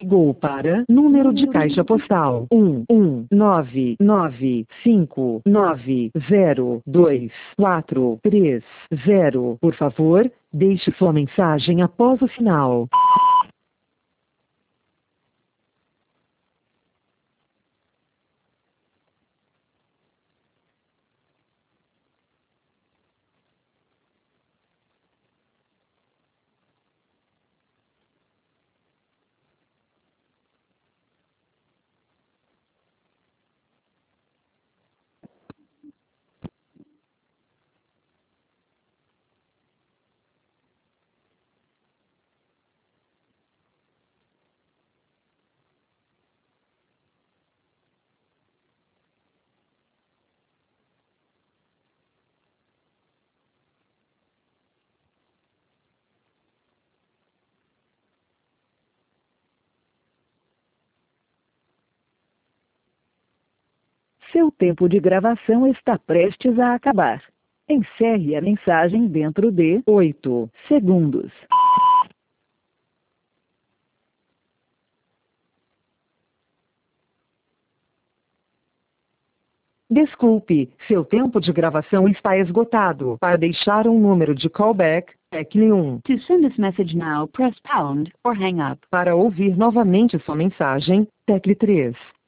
Ligou para número de caixa postal 11995902430. Por favor, deixe sua mensagem após o sinal. Seu tempo de gravação está prestes a acabar. Encerre a mensagem dentro de 8 segundos. Desculpe, seu tempo de gravação está esgotado. Para deixar um número de callback, tecle 1. To send this message now, press pound or hang up. Para ouvir novamente sua mensagem, tecle 3.